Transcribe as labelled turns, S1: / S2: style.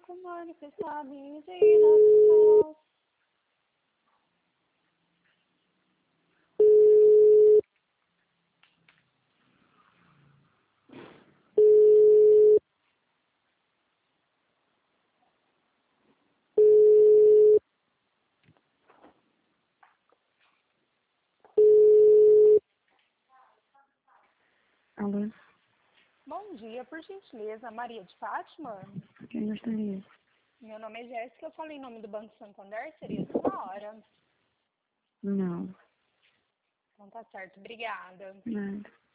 S1: com manifestar minha indignação.
S2: Alô?
S1: Bom dia, por gentileza, Maria de Fátima?
S2: Quem gostaria?
S1: Meu nome é Jéssica, eu falei em nome do Banco Santander, seria a sua hora.
S2: Não,
S1: Então tá certo, obrigada.
S2: nada.